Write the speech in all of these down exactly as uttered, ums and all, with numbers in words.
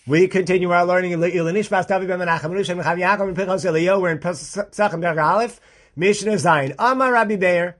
We continue our learning in Ilanishbas David Ben Menachem Menushem Chav Yaakov and Pinchas Eliyahu. We're in Pesachim Derech Aleph, Mishnah Zayin. Amar Rabbi Meir,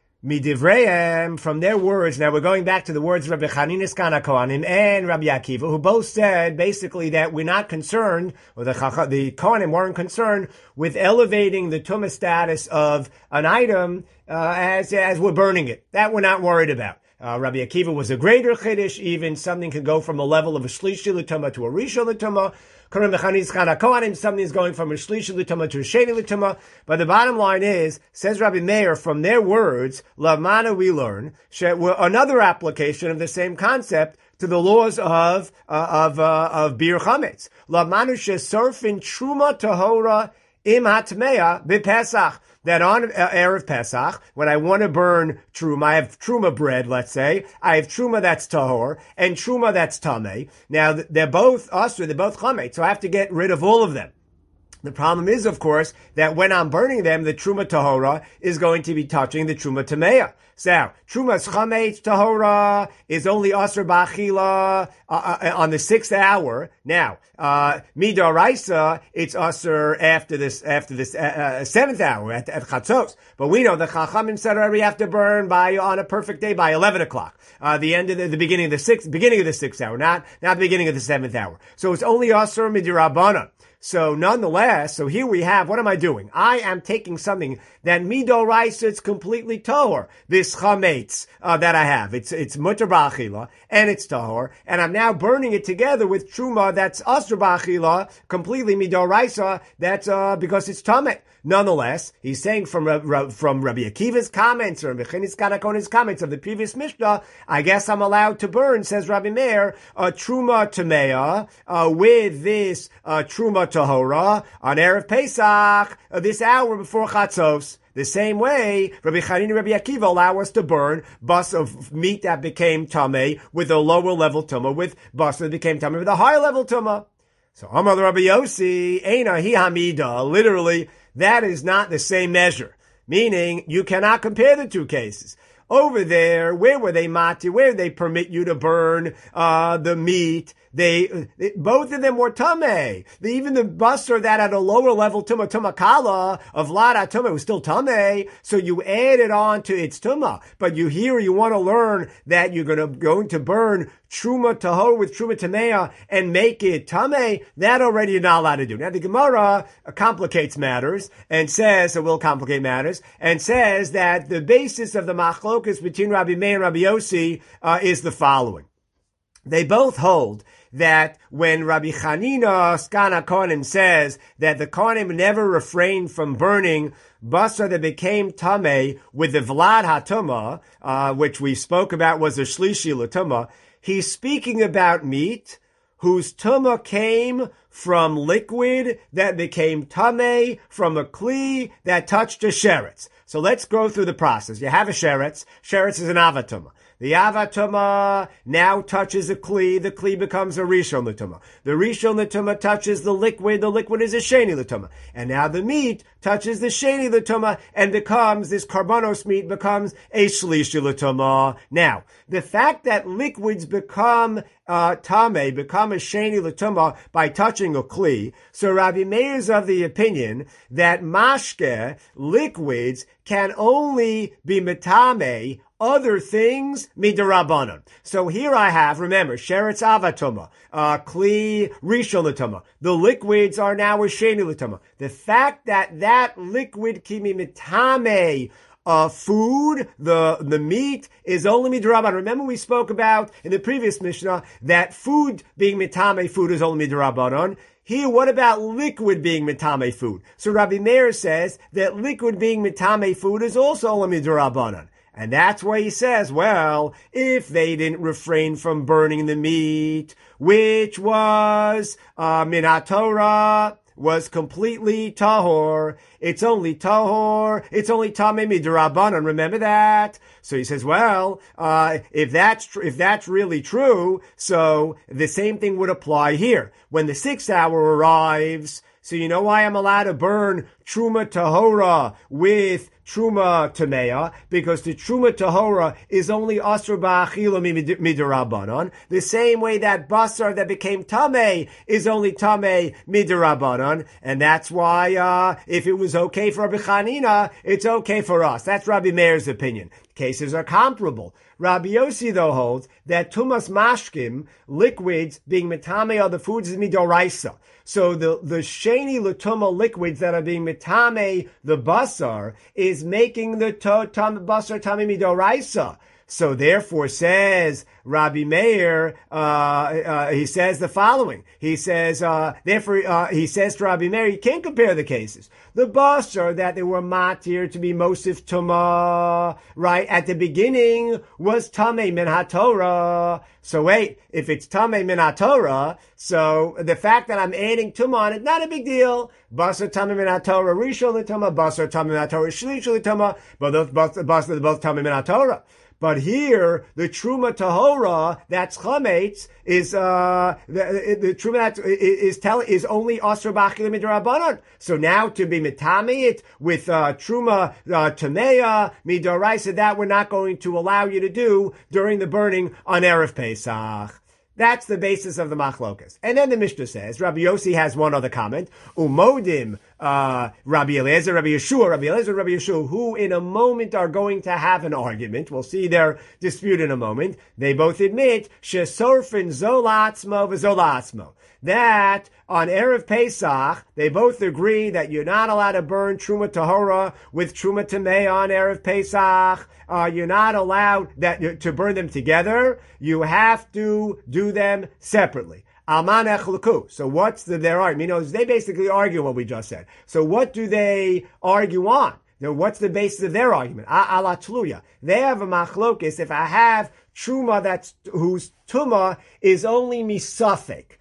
Midivreim, from their words. Now we're going back to the words of Rabbi Chanina Skana Kohanim and Rabbi Akiva, who both said basically that we're not concerned, or the the Kohanim weren't concerned with elevating the Tumah status of an item uh, as as we're burning it. That we're not worried about. Uh, Rabbi Akiva was a greater chiddush. Even something can go from a level of a shlishi l'tumah to a rishon l'tumah. Something is going from a shlishi l'tumah to a sheni l'tumah. But the bottom line is, says Rabbi Meir, from their words, lamana we learn another application of the same concept to the laws of uh, of uh, of bir chametz. Lamanu shesorfin truma tahora im hatmeya b'pesach. That on uh, Erev Pesach, when I want to burn truma, I have truma bread, let's say. I have truma that's tahor, and truma that's tameh. Now, they're both usher, they're both chametz, so I have to get rid of all of them. The problem is, of course, that when I'm burning them, the truma tahora is going to be touching the truma tameya. So, truma's chametz tahora is only asr ba'achila uh, uh, on the sixth hour. Now, uh, midoraisa, it's asr after this, after this, uh, uh, seventh hour at, at chatzos. But we know the chachamim said we have to burn by, on a perfect day by eleven o'clock. Uh, the end of the, the beginning of the sixth, beginning of the sixth hour, not, not the beginning of the seventh hour. So it's only asr midirabana. So nonetheless, so here we have, what am I doing? I am taking something that midoraisa, it's completely tahor. This chametz uh, that I have, it's it's mutar ba'achila and it's tahor, and I'm now burning it together with truma that's asr ba'achila, completely midoraisa. That's uh, because it's tameh. Nonetheless, he's saying from uh, from Rabbi Akiva's comments or Rabbi Chinis Kanakonis comments of the previous Mishnah, I guess I'm allowed to burn, says Rabbi Meir, a truma tameya uh, with this uh, truma tahora on Erev Pesach, uh, this hour before Chatzos. The same way, Rabbi Chanina and Rabbi Akiva allow us to burn bus of meat that became tameh with a lower level tumah, with bus that became tameh with a higher level tumah. So, Amar Rabbi Yossi, Eina hi hamida, literally, that is not the same measure. Meaning, you cannot compare the two cases. Over there, where were they mati? Where they permit you to burn uh the meat? They, they both of them were tameh. Even the buster that at a lower level tumah tumah kala of lada tumah was still tameh. So you add it on to its tumah. But you here you want to learn that you're gonna going to burn truma tahor with truma tameya and make it tameh. That already you're not allowed to do. Now the Gemara complicates matters and says, it will complicate matters, and says that the basis of the machlokas between Rabbi Meir and Rabbi Yossi uh, is the following. They both hold that when Rabbi Chanina Skana Kohanim says that the Kohanim never refrained from burning basar that became tameh with the vlad hatumah, uh, which we spoke about was a shlishi l'tumah, he's speaking about meat whose tumah came from liquid that became tameh from a kli that touched a sheretz. So let's go through the process. You have a sheretz. Sheretz is an avatumah. The avatuma now touches a kli. The kli becomes a rishon l'tumah. The rishon l'tumah touches the liquid. The liquid is a sheni l'tumah. And now the meat touches the sheni l'tumah and becomes, this karbanos meat becomes a shlishi l'tumah. Now, the fact that liquids become uh, tameh, become a sheni l'tumah by touching a kli, so Rabbi Meir is of the opinion that mashke, liquids, can only be metameh other things midirabanan. So here I have, remember, sheretz avatuma, uh, kli rishon l'tuma. The liquids are now a sheni l'tuma. The fact that that liquid kimi mitame uh, food, the the meat, is only midirabanan. Remember we spoke about in the previous Mishnah that food being mitame food is only midirabanan. Here, what about liquid being mitame food? So Rabbi Meir says that liquid being mitame food is also only midirabanan. And that's why he says, well, if they didn't refrain from burning the meat, which was uh, minat Torah, was completely tahor. It's only tahor. It's only tameh midrabanan. Remember that? So he says, well, uh, if that's tr- if that's really true, so the same thing would apply here. When the sixth hour arrives, so you know why I'm allowed to burn Truma Tahora with Truma Tamea? Because the Truma Tahora is only Asr Ba'achila Midirabanan. The same way that Basar that became Tameh is only Tameh Midirabanan. And that's why, uh, if it was okay for Rabbi Chanina, it's okay for us. That's Rabbi Meir's opinion. Cases are comparable. Rabbi Yossi, though, holds that Tumas Mashkim, liquids being Metame are the foods is Midoraisa. So the, the Sheni Latuma liquids that are being Metame, the Basar, is making the to, tam, Basar Tami Midoraisa. So therefore, says Rabbi Meir, uh, uh, he says the following. He says, uh, therefore, uh, he says to Rabbi Meir, you can't compare the cases. The basar that they were matir to be Mosif Tuma, right, at the beginning was Tameh min HaTorah. So wait, if it's Tameh min HaTorah, so the fact that I'm adding Tuma on it, not a big deal. Basar Tameh min HaTorah, Rishon L'Tuma, Basar Tameh min HaTorah, Shlish L'Tuma, but those basar, both Tameh min HaTorah. But here, the Truma Tahora, that's Chametz, is, uh, the, the Truma that is telling, is only Asr B'Achila Midrabanan. So now to be Mitameit with, uh, Truma, uh, Tamea, Midoraisa, that we're not going to allow you to do during the burning on Erev Pesach. That's the basis of the machlokas. And then the Mishnah says, Rabbi Yossi has one other comment, Umodim, uh, Rabbi Eliezer, Rabbi Yeshua, Rabbi Eliezer, Rabbi Yeshua, who in a moment are going to have an argument. We'll see their dispute in a moment. They both admit, Shesorfin Zolatzmo v'Zolatzmo. That on Erev Pesach, they both agree that you're not allowed to burn Truma Tahora with Truma Tameh on Erev Pesach. Uh, you're not allowed that to burn them together. You have to do them separately. Alman echluku. So what's the, their argument? You know, they basically argue what we just said. So what do they argue on? Now, what's the basis of their argument? Ala tluya. They have a machlokis. If I have Truma that's, whose Tuma is only misafik,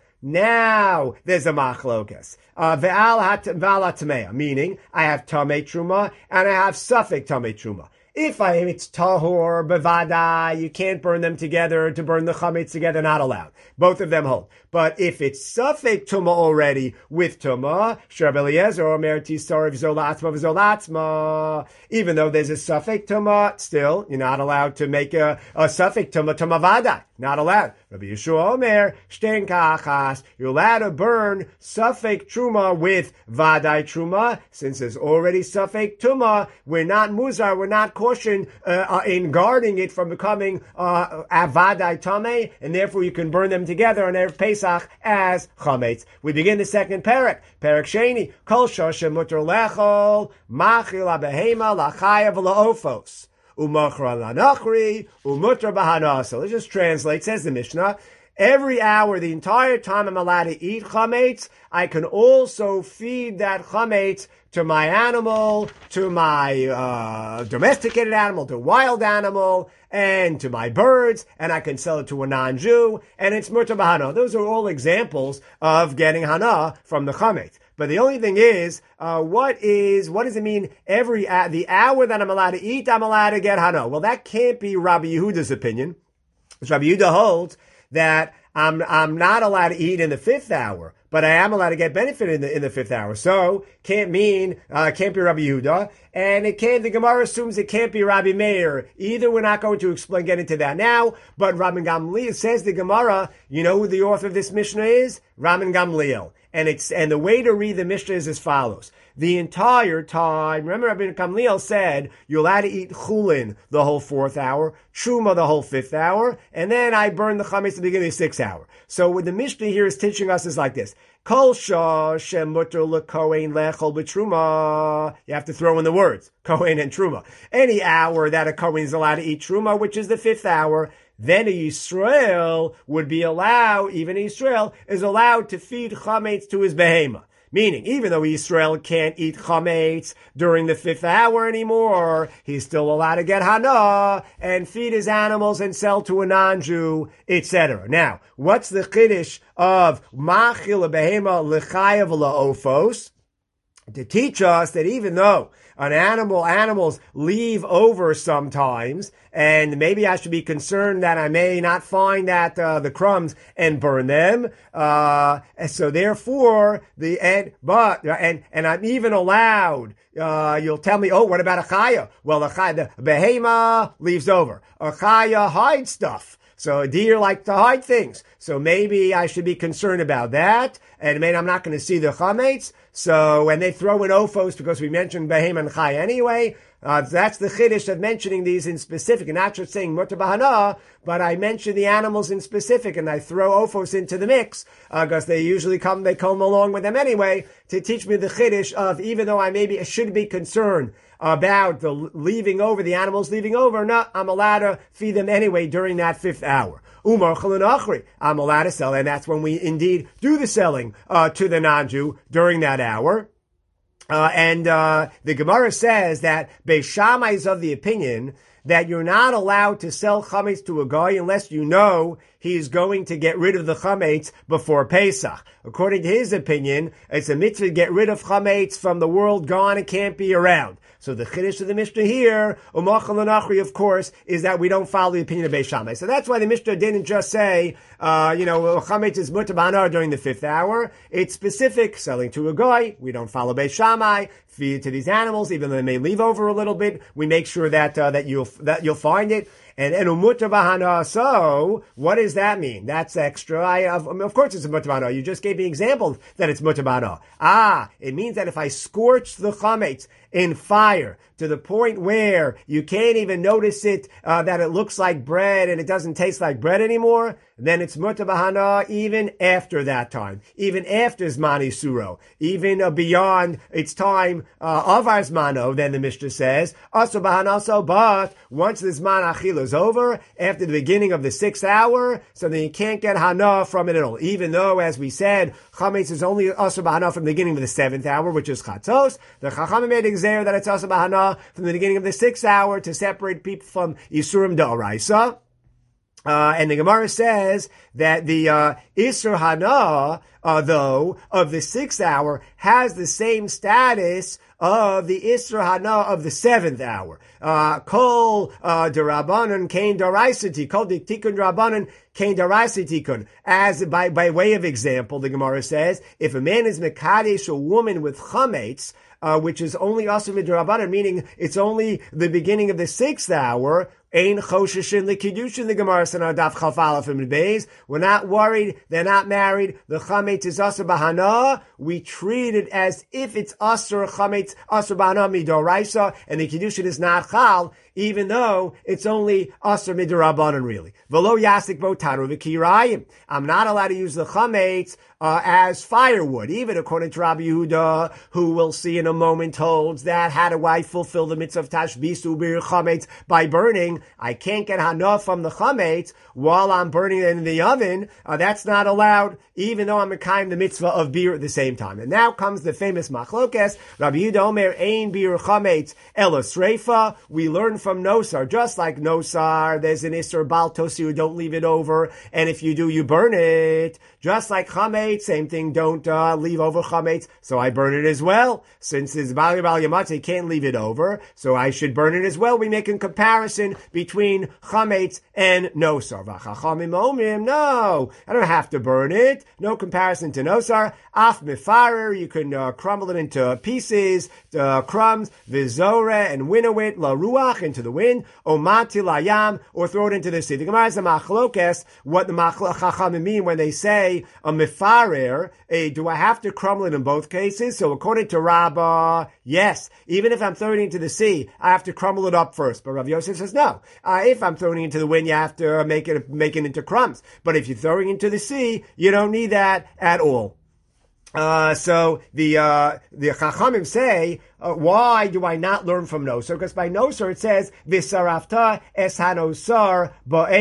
now there's a machlokas. Uh, ve'al tamea, meaning I have tamei truma and I have suffik tamei truma. If I, it's tahor, bevada, you can't burn them together. To burn the chametz together, not allowed. Both of them hold. But if it's suffik tuma already with tuma, Sheb Eliezer or merti sarv zolatzma v'zolatzma, even though there's a suffik tuma, still you're not allowed to make a, a suffik tuma tuma vada. Not allowed. Rabbi Yeshua Omer, shten kachas, you're allowed to burn suffik truma with vadai truma, since there's already suffik tuma. We're not muzar, we're not cautioned uh, uh, in guarding it from becoming uh, avadai tameh, and therefore you can burn them together on Erev Pesach as chametz. We begin the second parak. Parak sheni, kol shoshem muter lechol, machil abehema lachayav laofos. Umachra lanachri, umutra bahana. So let's just translate. Says the Mishnah, every hour, the entire time I'm allowed to eat chametz, I can also feed that chametz to my animal, to my uh, domesticated animal, to wild animal, and to my birds, and I can sell it to a non-Jew, and it's mutar bahana. Those are all examples of getting hana from the chametz. But the only thing is, uh, what is, what does it mean every, uh, the hour that I'm allowed to eat, I'm allowed to get hana? Well, that can't be Rabbi Yehuda's opinion. Rabbi Yehuda holds that I'm, I'm not allowed to eat in the fifth hour, but I am allowed to get benefit in the, in the fifth hour. So, can't mean, uh, can't be Rabbi Yehuda, and it can't, the Gemara assumes it can't be Rabbi Meir. Either we're not going to explain, get into that now, but Rabban Gamliel says the Gemara, you know who the author of this Mishnah is? Rabban Gamliel. And it's, and the way to read the Mishnah is as follows. The entire time, remember Rabbi Gamliel said, you're allowed to eat chulin the whole fourth hour, truma the whole fifth hour, and then I burn the chametz at the beginning of the sixth hour. So what the Mishnah here is teaching us is like this. Kol shah shem muter lekohen lechol b'truma. You have to throw in the words, kohen and truma. Any hour that a kohen is allowed to eat truma, which is the fifth hour, then a Yisrael would be allowed, even a Yisrael is allowed to feed chametz to his behema. Meaning, even though Yisrael can't eat chametz during the fifth hour anymore, he's still allowed to get hana and feed his animals and sell to a non-Jew, et cetera. Now, what's the chiddush of machil behema lechayav laofos? to teach us that even though an animal, animals leave over sometimes, and maybe I should be concerned that I may not find that uh, the crumbs and burn them. Uh, and so therefore, the and but and and I'm even allowed. Uh, you'll tell me, oh, what about a chaya? Well, a chaya, the behema leaves over. A chaya hides stuff. So a deer likes to hide things. So maybe I should be concerned about that. And maybe I'm not going to see the chametz. So when they throw in ophos, because we mentioned behem and chay anyway, uh, that's the chiddush of mentioning these in specific, and not just saying mutar bahana, but I mention the animals in specific, and I throw ophos into the mix, because uh, they usually come, they come along with them anyway, to teach me the chiddush of, even though I maybe should be concerned about the leaving over, the animals leaving over, no, I'm allowed to feed them anyway during that fifth hour. Umar Achri, I'm allowed to sell, and that's when we indeed do the selling uh, to the non-Jew during that hour. Uh, and uh, the Gemara says that Beis Shammai is of the opinion that you're not allowed to sell chametz to a guy unless you know he's going to get rid of the chametz before Pesach. According to his opinion, it's a mitzvah to get rid of chametz from the world gone and can't be around. So the chiddush of the Mishnah here, umachal anachri, of course, is that we don't follow the opinion of Beis Shammai. So that's why the Mishnah didn't just say, uh, you know, chametz is mutar b'hanar during the fifth hour. It's specific, selling to a guy. We don't follow Beis Shammai. Feed it to these animals, even though they may leave over a little bit. We make sure that uh, that you'll that you'll find it. And and umutar b'hana. So what does that mean? That's extra. I, of, of course, it's a mutar b'hana. You just gave me examples that it's mutar b'hana. Ah, it means that if I scorch the chametz in fire to the point where you can't even notice it, uh, that it looks like bread and it doesn't taste like bread anymore, then it's mutar b'hana even after that time, even after Zman Isuro, even uh, beyond its time uh, of our Zmano, then the Mishnah says, also b'hana, so, but once the Zman Achila is over, after the beginning of the sixth hour, so then you can't get hana from it at all. Even though, as we said, chametz is only also b'hana from the beginning of the seventh hour, which is chatzos, the Chachamim made exer that it's also b'hana from the beginning of the sixth hour to separate people from Yisurim D'Oraisa. Uh, and the Gemara says that the uh, Isur Hana, uh, though, of the sixth hour has the same status of the Isur Hana of the seventh hour. Uh, Kol uh, Derabanan Kain Daraisati, Kol Tikun Derabanan Kain Daraisitikun. As by, by way of example, the Gemara says, if a man is Mekadesh a woman with chametz, uh, which is only Asur Midrabanan, meaning it's only the beginning of the sixth hour, Ein choshishin l'kiddushin, the Gemara said on Daf Chaf Aleph and Beis. We're not worried. They're not married. The chametz is asur b'hana. We treat it as if it's asur chametz asur b'hana midoraisa, and the kiddushin is not chal, even though it's only asur midorabanan really. V'lo yasik bo taru v'kirayim. I'm not allowed to use the chametz uh, as firewood, even according to Rabbi Yehuda, who we'll see in a moment holds that how do I fulfill the mitzvah of tashbisu bir chametz by burning? I can't get hana from the chametz while I'm burning it in the oven. Uh, that's not allowed, even though I'm mekayim the mitzvah of beer at the same time. And now comes the famous machlokes. Rabbi Yehuda Omer ein bir chametz ela sreifa. We learn from Nosar, just like Nosar, there's an isur bal tosi, don't leave it over, and if you do, you burn it. Just like chametz, same thing, don't uh, leave over chametz, so I burn it as well. Since it's bali bal yamatze, can't leave it over, so I should burn it as well. We make a comparison between chametz and nosar. V'chachamim omrim, no, I don't have to burn it. No comparison to nosar. Af mifarer, you can uh, crumble it into pieces, uh, crumbs, v'zore, and winnow it, la ruach, into the wind, omati layam, or throw it into the sea. The Gemara is a machlokes, what the chachamim mean when they say a mifarer, a, do I have to crumble it in both cases? So according to Rabbah, yes, even if I'm throwing it into the sea, I have to crumble it up first. But Rav Yosef says no. Uh, if I'm throwing it into the wind, you have to make it make it into crumbs. But if you're throwing it into the sea, you don't need that at all. Uh, so the, uh, the Chachamim say, uh, why do I not learn from Nosar? Because by Nosar it says, V'sarafta es hanosar ba'esh.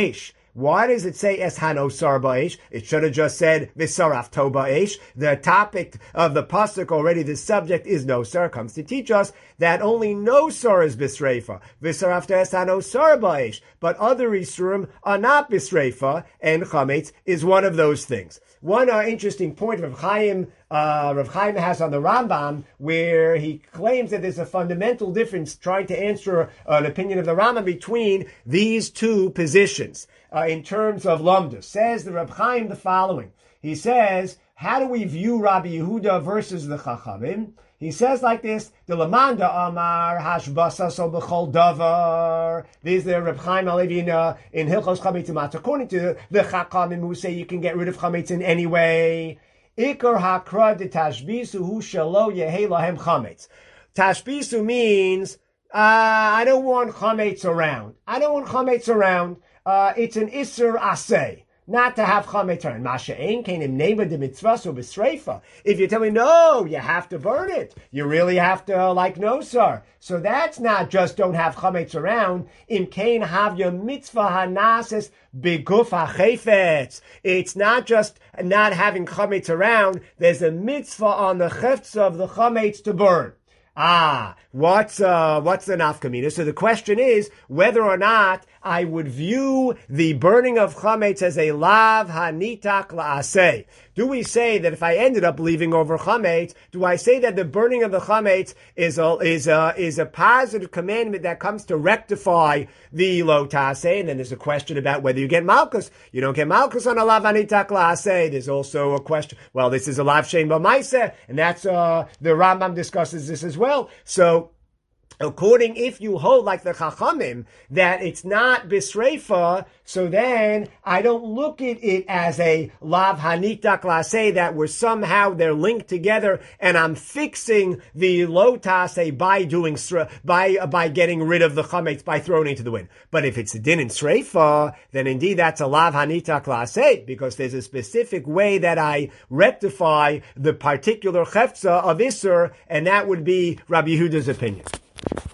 Why does it say es hanosar ba'esh? It should have just said v'saraf to ba'esh. The topic of the pasuk already, the subject is nosar, comes to teach us that only nosar is bisreifa. V'saraf to es hanosar ba'esh. But other isurim are not bisreifa, and chametz is one of those things. One uh, interesting point Rav Chaim, uh, Rav Chaim has on the Rambam, where he claims that there's a fundamental difference trying to answer uh, an opinion of the Rambam between these two positions uh, in terms of Lamdus. Says the Rav Chaim the following. He says, how do we view Rabbi Yehuda versus the Chachamim? He says like this, the Lamanda Amar Hashbasa so b'chol davar. These are Reb Chaim Halevi in, uh, in Hilchos Chametz U'Matzah. According to the Chachamim who say you can get rid of Chametz in any way. Ikar hakra de tashbisu hu shelo yehei lahem Chametz. Tashbisu means, uh, I don't want Chametz around. I don't want Chametz around. Uh, it's an Isser Aseh. Not to have chametz around. Masha ein kenim neighbor de mitzvah so b'sreifa. If you tell me, no, you have to burn it. You really have to, uh, like, no, sir. So that's not just don't have chametz around. Im kein have your mitzvah hanases beguf hachefetz. It's not just not having chametz around. There's a mitzvah on the chefetz of the chametz to burn. Ah, what's uh, what's the nafkamina? So the question is whether or not I would view the burning of chametz as a lav hanitak la'aseh. Do we say that if I ended up leaving over chametz, do I say that the burning of the chametz is a is a is a positive commandment that comes to rectify the lo taseh? And then there's a question about whether you get malchus. You don't get malchus on a lav hanitak la'aseh. There's also a question. Well, this is a lav shein b'maiseh, and that's uh the Rambam discusses this as well. So, according, if you hold like the Chachamim, that it's not bisreifa, so then I don't look at it as a lav hanitak laseh, that we're somehow, they're linked together, and I'm fixing the lo taseh by doing, by, uh, by getting rid of the chametz, by throwing it into the wind. But if it's a din in sreifa, then indeed that's a lav hanitak laseh, because there's a specific way that I rectify the particular chefza of Isser, and that would be Rabbi Yehuda's opinion.